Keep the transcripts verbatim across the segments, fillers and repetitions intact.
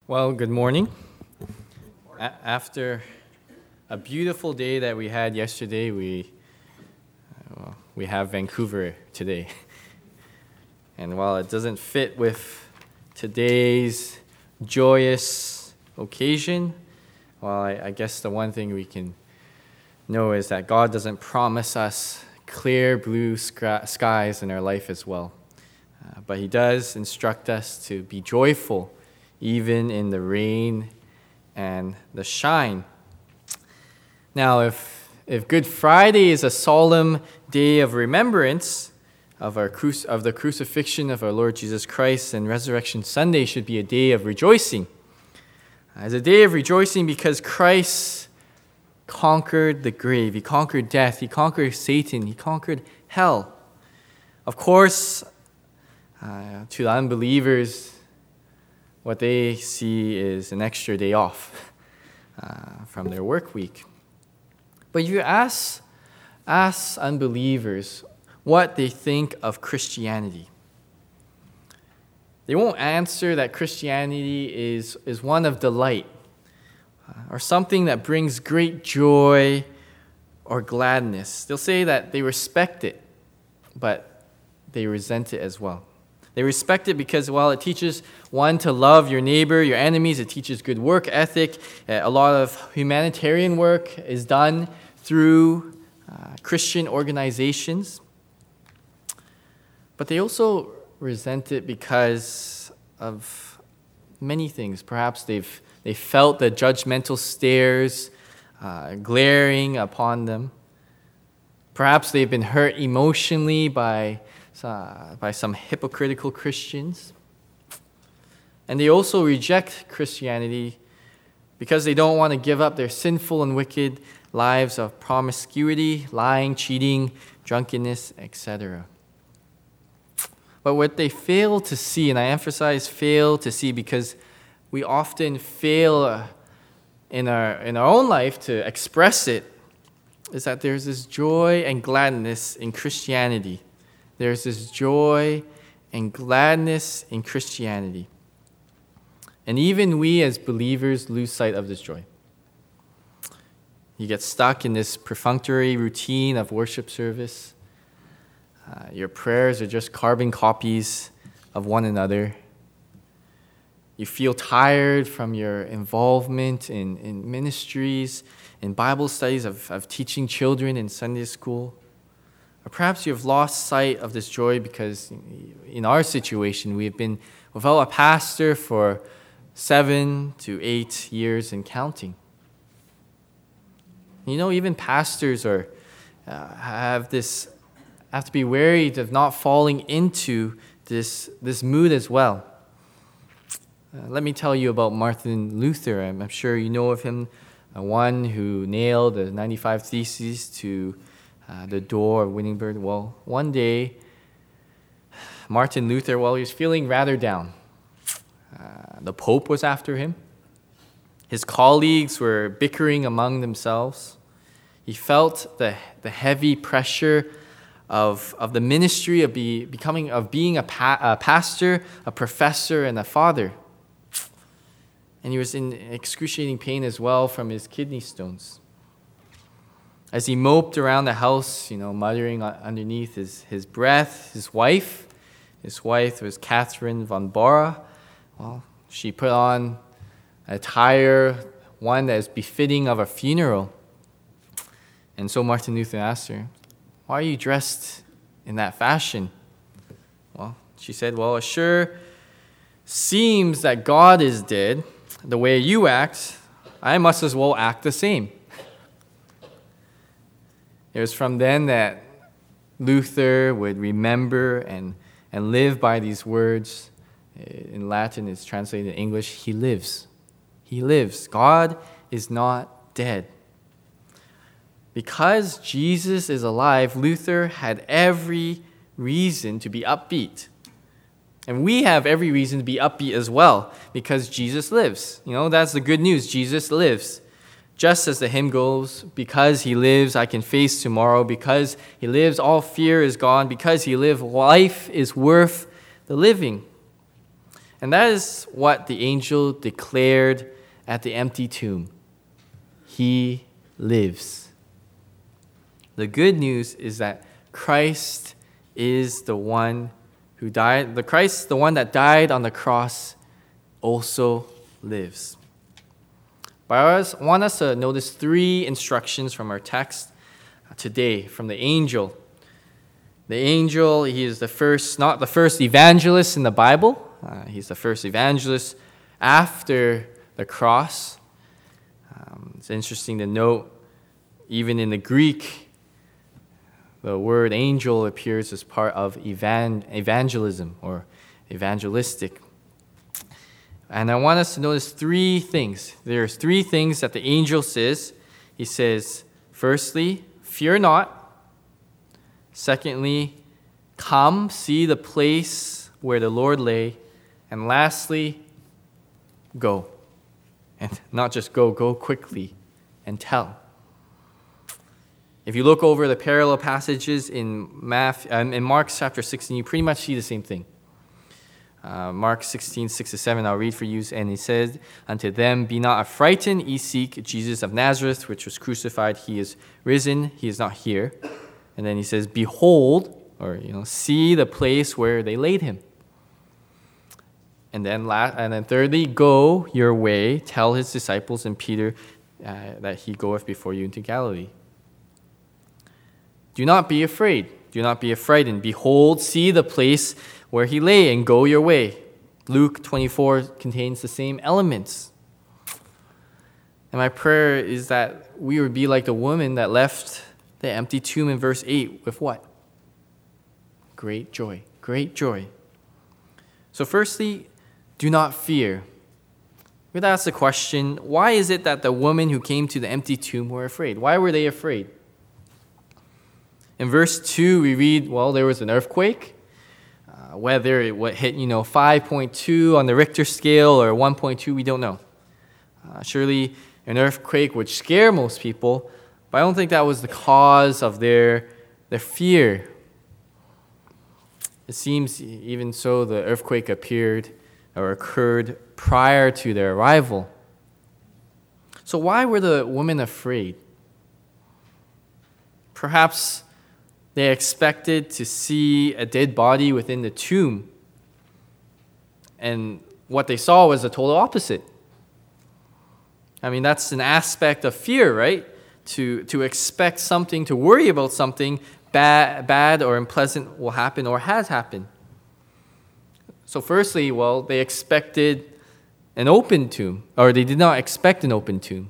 Well, good morning. A- after a beautiful day that we had yesterday, we uh, well, we have Vancouver today. And while it doesn't fit with today's joyous occasion, well, I, I guess the one thing we can know is that God doesn't promise us clear blue sky- skies in our life as well. Uh, but He does instruct us to be joyful even in the rain and the shine. Now, if if Good Friday is a solemn day of remembrance of our cru- of the crucifixion of our Lord Jesus Christ, then Resurrection Sunday should be a day of rejoicing. As a day of rejoicing because Christ conquered the grave, He conquered death, He conquered Satan, He conquered hell. Of course, uh, to the unbelievers, what they see is an extra day off uh, from their work week. But you ask, ask unbelievers what they think of Christianity. They won't answer that Christianity is, is one of delight uh, or something that brings great joy or gladness. They'll say that they respect it, but they resent it as well. They respect it because, well, it teaches one to love your neighbor, your enemies. It teaches good work ethic. A lot of humanitarian work is done through uh, Christian organizations. But they also resent it because of many things. Perhaps they've they felt the judgmental stares uh, glaring upon them. Perhaps they've been hurt emotionally by Uh, by some hypocritical Christians. And they also reject Christianity because they don't want to give up their sinful and wicked lives of promiscuity, lying, cheating, drunkenness, et cetera. But what they fail to see, and I emphasize fail to see because we often fail in our, in our own life to express it, is that there's this joy and gladness in Christianity. There's this joy and gladness in Christianity. And even we as believers lose sight of this joy. You get stuck in this perfunctory routine of worship service. Uh, your prayers are just carbon copies of one another. You feel tired from your involvement in, in ministries, in Bible studies, of, of teaching children in Sunday school. Or perhaps you have lost sight of this joy because in our situation, we have been without a pastor for seven to eight years and counting. You know, even pastors are uh, have this have to be wary of not falling into this this mood as well. Uh, let me tell you about Martin Luther. I'm, I'm sure you know of him, uh, one who nailed the ninety-five Theses to Uh, the door of Wittenberg. Well, one day, Martin Luther, well, he was feeling rather down. Uh, the Pope was after him. His colleagues were bickering among themselves. He felt the the heavy pressure of of the ministry of be, becoming of being a, pa- a pastor, a professor, and a father. And he was in excruciating pain as well from his kidney stones. As he moped around the house, you know, muttering underneath his, his breath, his wife, his wife was Catherine von Bora. Well, she put on attire, one that is befitting of a funeral. And so Martin Luther asked her, "Why are you dressed in that fashion?" Well, she said, "Well, it sure seems that God is dead. The way you act, I must as well act the same." It was from then that Luther would remember and, and live by these words. In Latin, it's translated in English, He lives. He lives. God is not dead. Because Jesus is alive, Luther had every reason to be upbeat. And we have every reason to be upbeat as well, because Jesus lives. You know, that's the good news. Jesus lives. Just as the hymn goes, because He lives, I can face tomorrow. Because He lives, all fear is gone. Because He lives, life is worth the living. And that is what the angel declared at the empty tomb. He lives. The good news is that Christ is the one who died. The Christ, the one that died on the cross, also lives. But I want us to notice three instructions from our text today from the angel. The angel, he is the first, not the first evangelist in the Bible. Uh, he's the first evangelist after the cross. Um, it's interesting to note, even in the Greek, the word angel appears as part of evan- evangelism or evangelistic. And I want us to notice three things. There's three things that the angel says. He says, firstly, fear not. Secondly, come, see the place where the Lord lay. And lastly, go. And not just go, go quickly and tell. If you look over the parallel passages in, Matthew, um, in Mark chapter sixteen, you pretty much see the same thing. Uh, Mark sixteen, six to seven, I'll read for you. And he said unto them, be not affrighted, ye seek Jesus of Nazareth, which was crucified. He is risen, he is not here. And then he says, behold, or you know, see the place where they laid him. And then, la- and then thirdly, go your way, tell his disciples and Peter uh, that he goeth before you into Galilee. Do not be afraid. Do not be frightened. Behold, see the place where he lay, and go your way. Luke twenty-four contains the same elements. And my prayer is that we would be like the woman that left the empty tomb in verse eight with what? Great joy. Great joy. So firstly, do not fear. We'd ask the question, why is it that the women who came to the empty tomb were afraid? Why were they afraid? In verse two, we read, well, there was an earthquake. Uh, whether it would hit, you know, five point two on the Richter scale or one point two, we don't know. Uh, surely an earthquake would scare most people, but I don't think that was the cause of their, their fear. It seems even so the earthquake appeared or occurred prior to their arrival. So why were the women afraid? Perhaps they expected to see a dead body within the tomb. And what they saw was the total opposite. I mean, that's an aspect of fear, right? To, to expect something, to worry about something bad, bad or unpleasant will happen or has happened. So firstly, well, they expected an open tomb, or they did not expect an open tomb.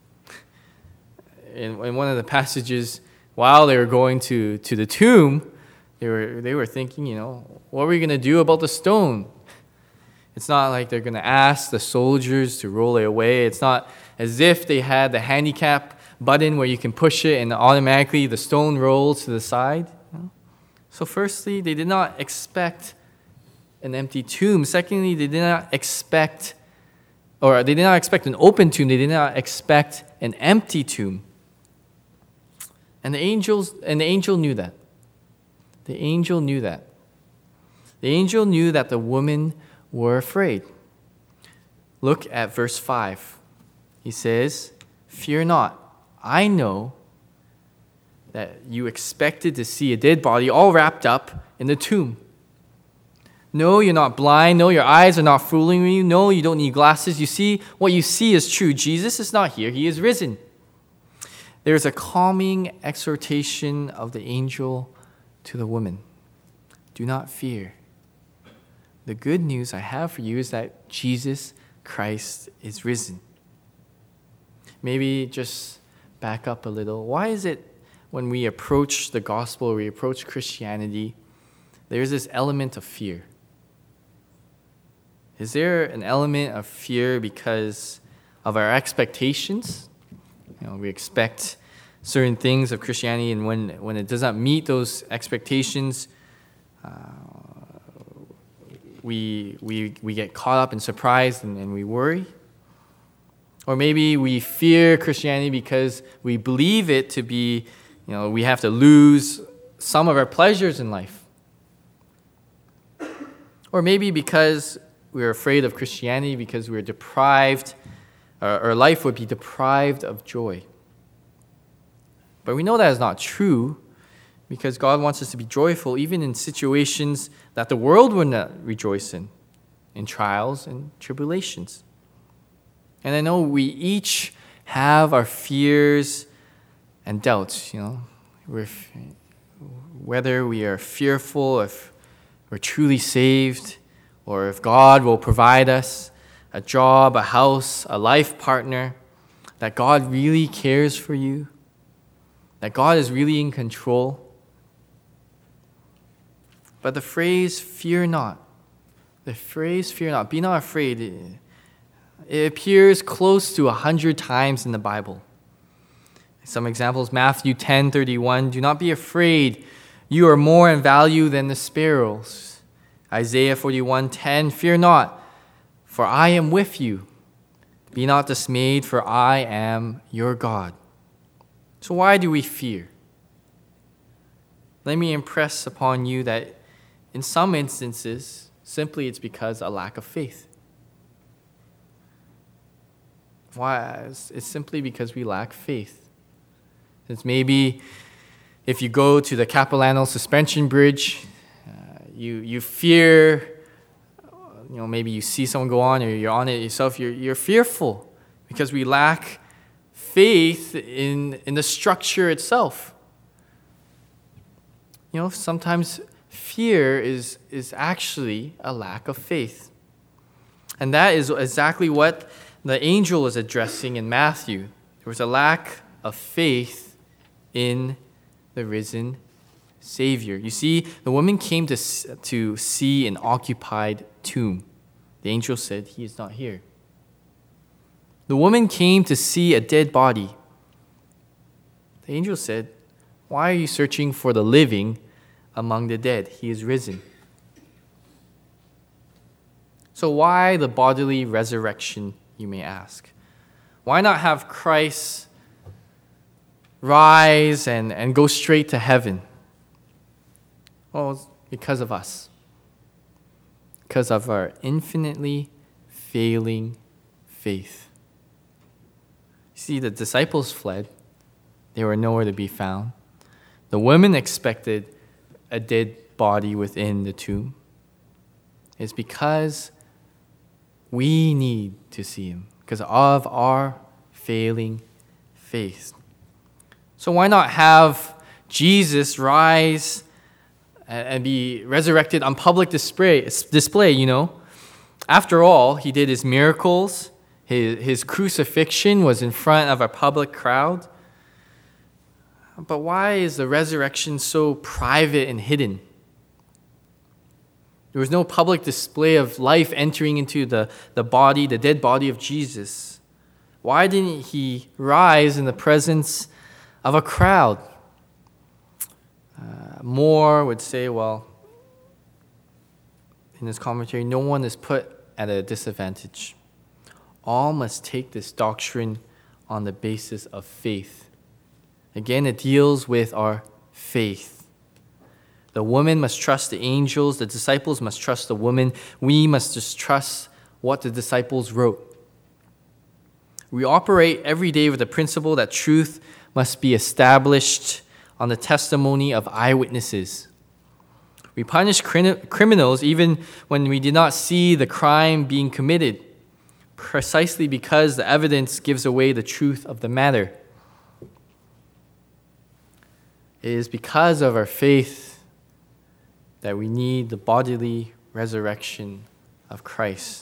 In, in one of the passages, while they were going to, to the tomb, they were they were thinking, you know, what are we going to do about the stone? It's not like they're going to ask the soldiers to roll it away. It's not as if they had the handicap button where you can push it and automatically the stone rolls to the side. So firstly, they did not expect an empty tomb. Secondly, they did not expect, or they did not expect an open tomb. They did not expect an empty tomb. And the angels and the angel knew that. The angel knew that. The angel knew that the women were afraid. Look at verse five. He says, fear not. I know that you expected to see a dead body all wrapped up in the tomb. No, you're not blind. No, your eyes are not fooling you. No, you don't need glasses. You see, what you see is true. Jesus is not here. He is risen. There's a calming exhortation of the angel to the woman. Do not fear. The good news I have for you is that Jesus Christ is risen. Maybe just back up a little. Why is it when we approach the gospel, or we approach Christianity, there's this element of fear? Is there an element of fear because of our expectations? You know, we expect certain things of Christianity, and when, when it does not meet those expectations, uh, we, we, we get caught up and surprised and, and we worry. Or maybe we fear Christianity because we believe it to be, you know, we have to lose some of our pleasures in life. Or maybe because we're afraid of Christianity because we're deprived, our, our life would be deprived of joy. But we know that is not true because God wants us to be joyful even in situations that the world would not rejoice in, in trials and tribulations. And I know we each have our fears and doubts, you know, we're, whether we are fearful if we're truly saved, or if God will provide us a job, a house, a life partner, that God really cares for you, that God is really in control. But the phrase, fear not, the phrase, fear not, be not afraid, it, it appears close to a hundred times in the Bible. Some examples, Matthew ten thirty-one, do not be afraid, you are more in value than the sparrows. Isaiah forty-one ten, fear not, for I am with you. Be not dismayed, for I am your God. So why do we fear? Let me impress upon you that in some instances, simply it's because of a lack of faith. Why? It's simply because we lack faith. It's maybe if you go to the Capilano Suspension Bridge, uh, you you fear, you know, maybe you see someone go on or you're on it yourself, you're, you're fearful because we lack faith in, in the structure itself. You know, sometimes fear is, is actually a lack of faith. And that is exactly what the angel is addressing in Matthew. There was a lack of faith in the risen Savior. You see, the woman came to, to see an occupied tomb. The angel said, he is not here. The woman came to see a dead body. The angel said, why are you searching for the living among the dead? He is risen. So why the bodily resurrection, you may ask? Why not have Christ rise and, and go straight to heaven? Well, it's because of us. Because of our infinitely failing faith. You see, the disciples fled. They were nowhere to be found. The women expected a dead body within the tomb. It's because we need to see him, because of our failing faith. So why not have Jesus rise and be resurrected on public display, display, you know? After all, he did his miracles. His, his crucifixion was in front of a public crowd. But why is the resurrection so private and hidden? There was no public display of life entering into the, the body, the dead body of Jesus. Why didn't he rise in the presence of a crowd? Uh, Moore would say, well, in his commentary, no one is put at a disadvantage. All must take this doctrine on the basis of faith. Again, it deals with our faith. The woman must trust the angels. The disciples must trust the woman. We must just trust what the disciples wrote. We operate every day with the principle that truth must be established on the testimony of eyewitnesses. We punish criminals even when we did not see the crime being committed, precisely because the evidence gives away the truth of the matter. It is because of our faith that we need the bodily resurrection of Christ.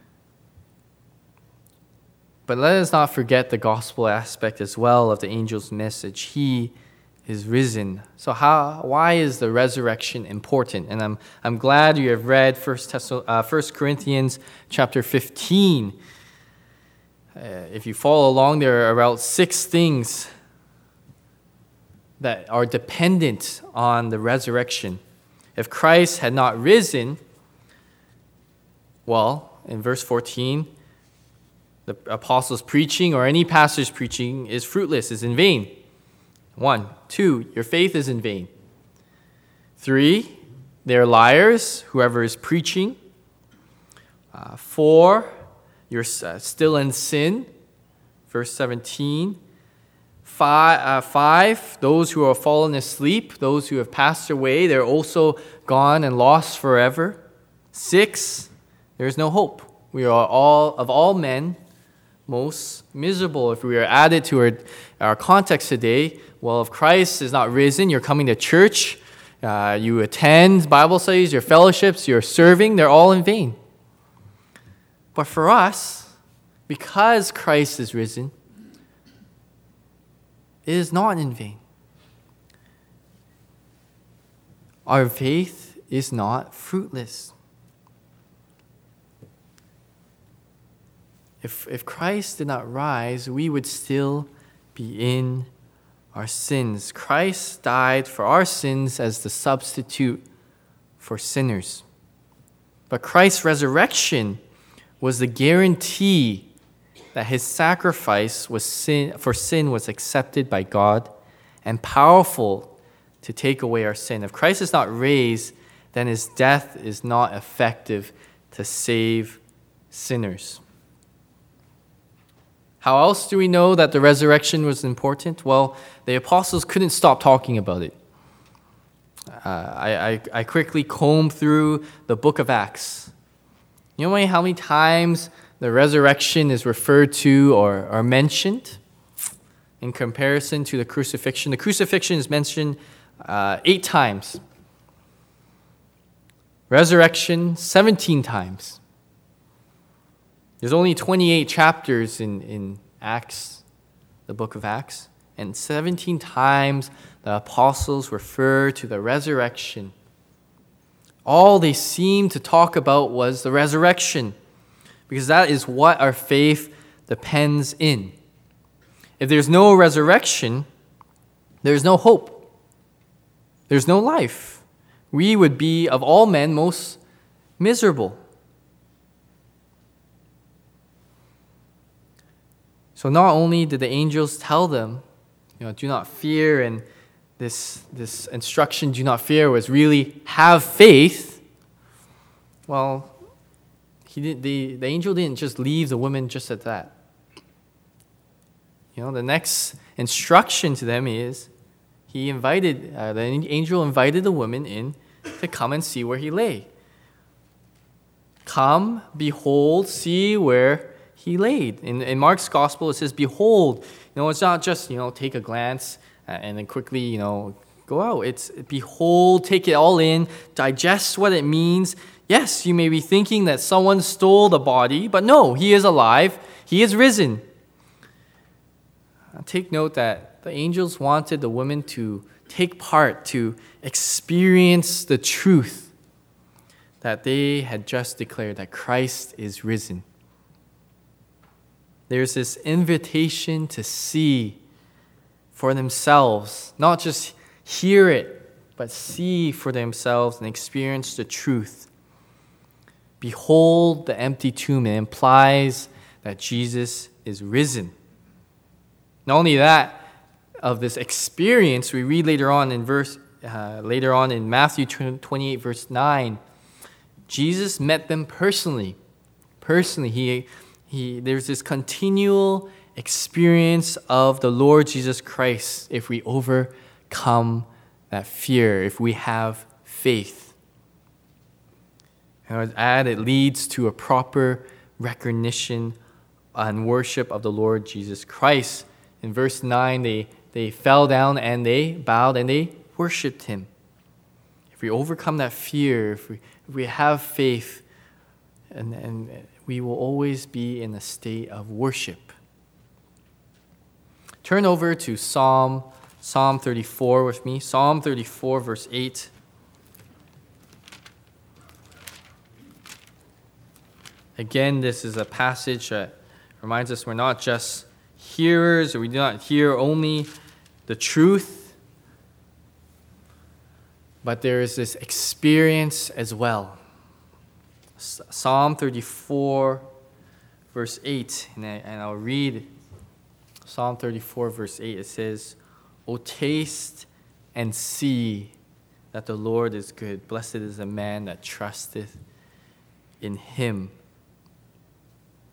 But let us not forget the gospel aspect as well of the angel's message. He is risen. So how? Why is the resurrection important? And I'm I'm glad you have read First uh, First Corinthians chapter fifteen. Uh, if you follow along, there are about six things that are dependent on the resurrection. If Christ had not risen, well, in verse fourteen, the apostles' preaching or any pastor's preaching is fruitless, is in vain. One. Two, your faith is in vain. Three, they're liars, whoever is preaching. Uh, four, you're uh, still in sin. Verse seventeen. Five, uh, five, those who are fallen asleep, those who have passed away, they're also gone and lost forever. Six, there is no hope. We are all, of all men, most miserable. If we are added to our, our context today, well, if Christ is not risen, you're coming to church, uh, you attend Bible studies, your fellowships, you're serving, they're all in vain. But for us, because Christ is risen, it is not in vain. Our faith is not fruitless. If, if Christ did not rise, we would still be in our sins. Christ died for our sins as the substitute for sinners. But Christ's resurrection was the guarantee that his sacrifice was sin, for sin was accepted by God and powerful to take away our sin. If Christ is not raised, then his death is not effective to save sinners. How else do we know that the resurrection was important? Well, the apostles couldn't stop talking about it. Uh, I, I, I quickly combed through the book of Acts. You know how many times the resurrection is referred to or, or mentioned in comparison to the crucifixion? The crucifixion is mentioned uh, eight times. Resurrection, seventeen times. There's only twenty-eight chapters in, in Acts, the book of Acts, and seventeen times the apostles refer to the resurrection. All they seemed to talk about was the resurrection, because that is what our faith depends in. If there's no resurrection, there's no hope. There's no life. We would be, of all men, most miserable. So not only did the angels tell them, you know, do not fear, and this, this instruction, do not fear, was really have faith. Well, he did, the, the angel didn't just leave the woman just at that. You know, the next instruction to them is, he invited, uh, the angel invited the woman in to come and see where he lay. Come, behold, see where he laid. In, in Mark's gospel, it says, behold. You know, it's not just, you know, take a glance and then quickly, you know, go out. It's behold, take it all in, digest what it means. Yes, you may be thinking that someone stole the body, but no, he is alive. He is risen. Take note that the angels wanted the women to take part, to experience the truth that they had just declared, that Christ is risen. There's this invitation to see for themselves, not just hear it, but see for themselves and experience the truth. Behold the empty tomb. It implies that Jesus is risen. Not only that, of this experience, we read later on in verse, uh, later on in Matthew twenty-eight, verse nine, Jesus met them personally. Personally, he, he, there's this continual experience of the Lord Jesus Christ if we overcome that fear, if we have faith. And as it leads to a proper recognition and worship of the Lord Jesus Christ. In verse nine, they, they fell down and they bowed and they worshiped him. If we overcome that fear, if we, if we have faith, and, and we will always be in a state of worship. Turn over to Psalm, Psalm thirty-four with me. Psalm thirty-four, verse eight. Again, this is a passage that reminds us we're not just hearers, or we do not hear only the truth, but there is this experience as well. Psalm thirty-four, verse eight, and, I, and I'll read Psalm thirty-four, verse eight. It says, O taste and see that the Lord is good. Blessed is the man that trusteth in him.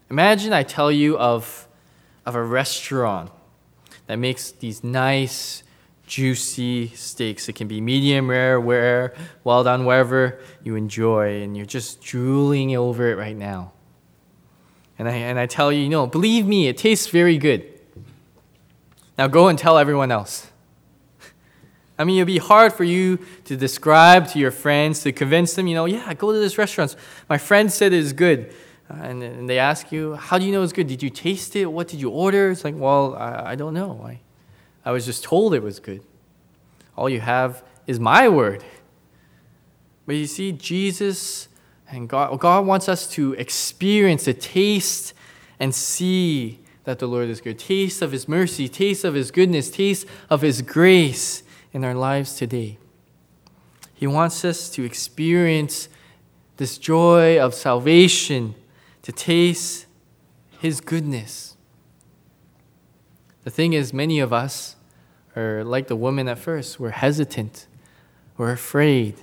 Imagine I tell you of, of a restaurant that makes these nice, juicy steaks. It can be medium rare, rare, well done, wherever you enjoy, and you're just drooling over it right now. And I, and I tell you, you know, believe me, it tastes very good. Now go and tell everyone else. I mean, it'll be hard for you to describe to your friends, to convince them, you know, yeah, go to this restaurant. My friend said it is good. Uh, and, and they ask you, how do you know it's good? Did you taste it? What did you order? It's like, well, I, I don't know. I, I was just told it was good. All you have is my word. But you see, Jesus and God, God wants us to experience, to taste and see that the Lord is good. Taste of His mercy, taste of His goodness, taste of His grace in our lives today. He wants us to experience this joy of salvation, to taste His goodness. The thing is, many of us are like the woman at first. We're hesitant. We're afraid.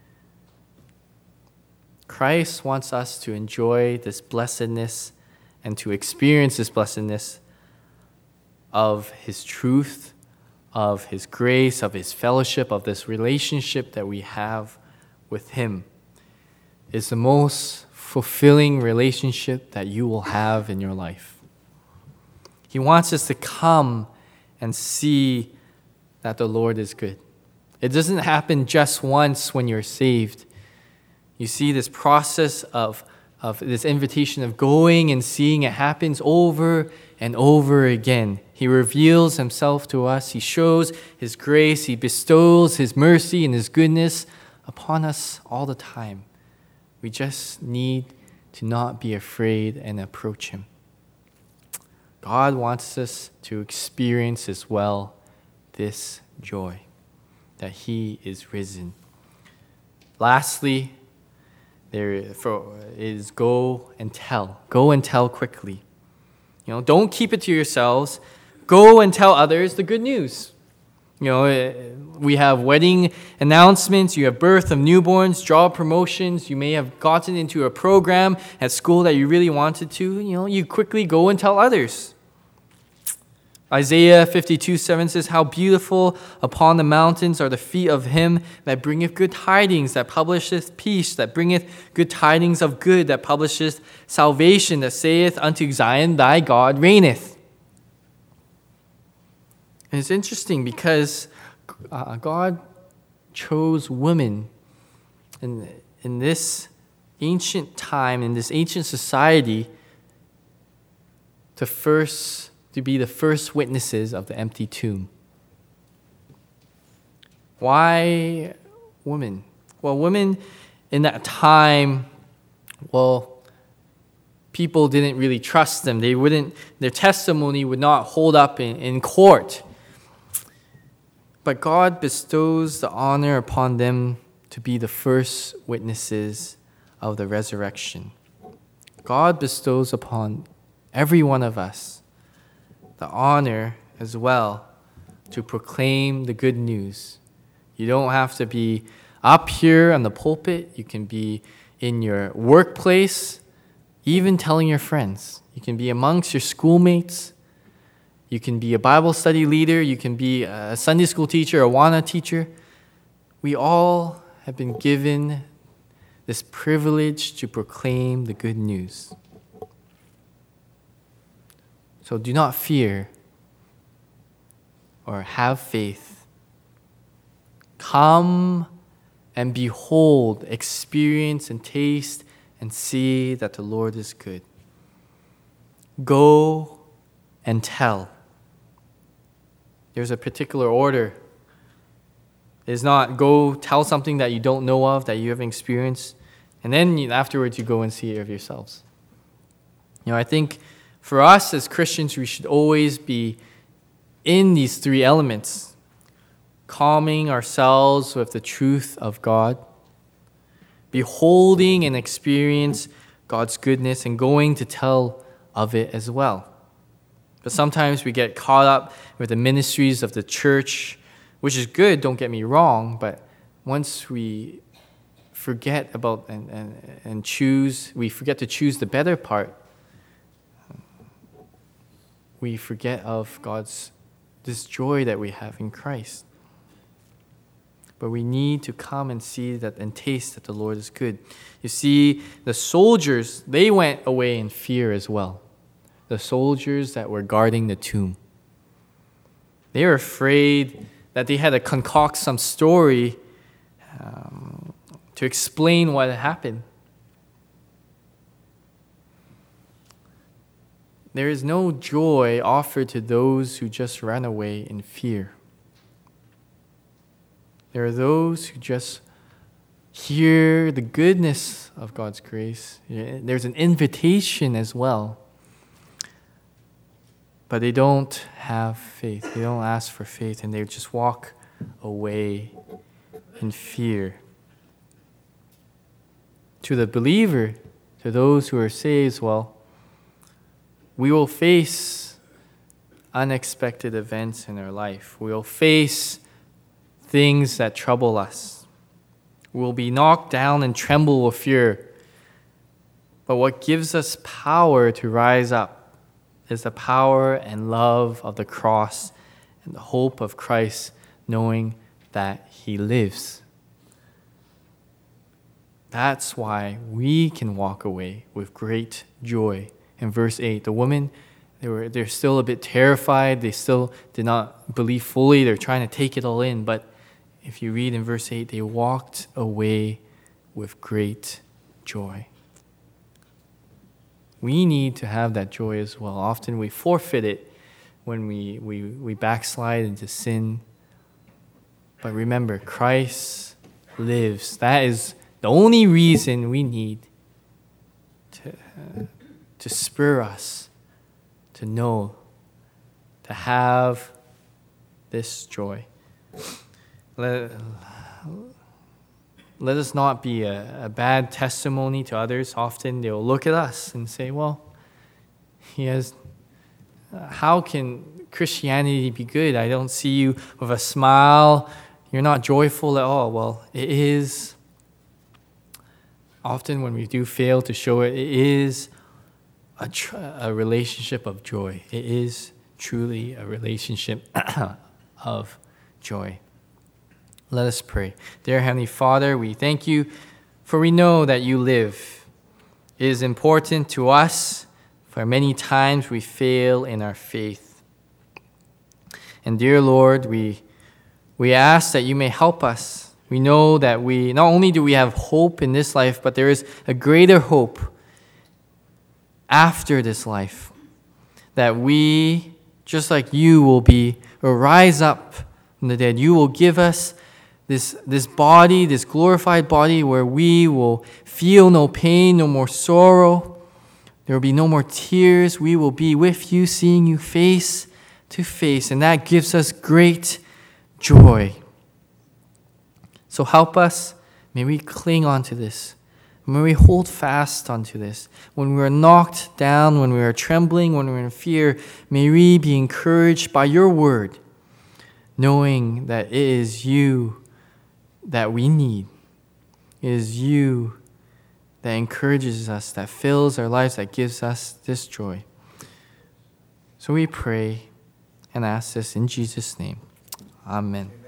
Christ wants us to enjoy this blessedness and to experience this blessedness of His truth, of His grace, of His fellowship, of this relationship that we have with Him. It's the most fulfilling relationship that you will have in your life. He wants us to come and see that the Lord is good. It doesn't happen just once when you're saved. You see this process of, of this invitation of going and seeing, it happens over and over again. He reveals Himself to us. He shows His grace. He bestows His mercy and His goodness upon us all the time. We just need to not be afraid and approach Him. God wants us to experience as well this joy that He is risen. Lastly, there is go and tell. Go and tell quickly. You know, don't keep it to yourselves. Go and tell others the good news. You know, we have wedding announcements, you have birth of newborns, job promotions, you may have gotten into a program at school that you really wanted to. You know, you quickly go and tell others. Isaiah fifty-two seven says, how beautiful upon the mountains are the feet of him that bringeth good tidings, that publisheth peace, that bringeth good tidings of good, that publisheth salvation, that saith unto Zion, thy God reigneth. And it's interesting because uh, God chose women in, in this ancient time, in this ancient society, to first to be the first witnesses of the empty tomb. Why women? Well, women in that time, well, people didn't really trust them. They wouldn't, their testimony would not hold up in, in court. But God bestows the honor upon them to be the first witnesses of the resurrection. God bestows upon every one of us the honor as well to proclaim the good news. You don't have to be up here on the pulpit. You can be in your workplace, even telling your friends. You can be amongst your schoolmates. You can be a Bible study leader. You can be a Sunday school teacher, a Awana teacher. We all have been given this privilege to proclaim the good news. So do not fear or have faith. Come and behold, experience and taste and see that the Lord is good. Go and tell. There's a particular order. It is not go tell something that you don't know of, that you haven't experienced, and then afterwards you go and see it of yourselves. You know, I think for us as Christians, we should always be in these three elements: calming ourselves with the truth of God, beholding and experience God's goodness, and going to tell of it as well. But sometimes we get caught up with the ministries of the church, which is good, don't get me wrong, but once we forget about and, and, and choose, we forget to choose the better part, we forget of God's, this joy that we have in Christ. But we need to come and see that and taste that the Lord is good. You see, the soldiers, they went away in fear as well. The soldiers that were guarding the tomb. They were afraid that they had to concoct some story um, to explain what had happened. There is no joy offered to those who just ran away in fear. There are those who just hear the goodness of God's grace. There's an invitation as well. But they don't have faith. They don't ask for faith, and they just walk away in fear. To the believer, to those who are saved, well, we will face unexpected events in our life. We will face things that trouble us. We will be knocked down and tremble with fear. But what gives us power to rise up is the power and love of the cross and the hope of Christ, knowing that He lives. That's why we can walk away with great joy. In verse eight, the women, they were, they're still a bit terrified. They still did not believe fully. They're trying to take it all in. But if you read in verse eight, they walked away with great joy. We need to have that joy as well. Often we forfeit it when we, we, we backslide into sin. But remember, Christ lives. That is the only reason we need to, uh, to spur us to know, to have this joy. Let, let us not be a, a bad testimony to others. Often they'll look at us and say, well, he has, uh, how can Christianity be good? I don't see you with a smile. You're not joyful at all. Well, it is. Often when we do fail to show it, it is a, tr- a relationship of joy. It is truly a relationship of joy. Let us pray. Dear Heavenly Father, we thank you for we know that you live. It is important to us, for many times we fail in our faith. And dear Lord, we, we ask that you may help us. We know that we, not only do we have hope in this life, but there is a greater hope after this life. That we, just like you, will be, will rise up from the dead. You will give us This, this body, this glorified body where we will feel no pain, no more sorrow. There will be no more tears. We will be with you, seeing you face to face. And that gives us great joy. So help us. May we cling onto this. May we hold fast onto this. When we are knocked down, when we are trembling, when we are in fear, may we be encouraged by your word, knowing that it is you that we need. It is you that encourages us, that fills our lives, that gives us this joy. So we pray and ask this in Jesus' name. Amen.